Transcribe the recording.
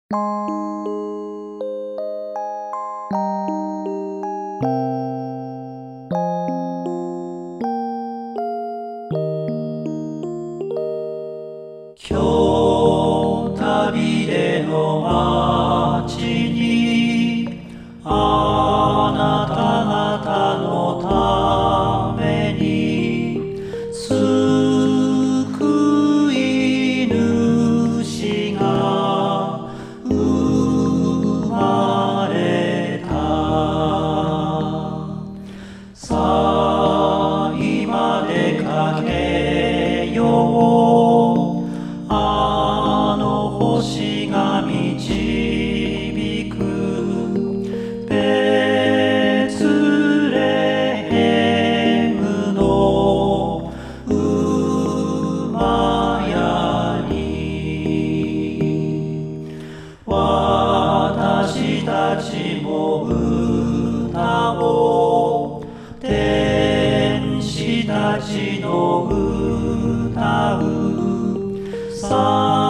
今日旅での街にあなた方のために救い主が生まれた。さあ今出かけよう、あの星が導くベツレヘムの馬屋に。私たちも歌おう、天使たちの歌うさあ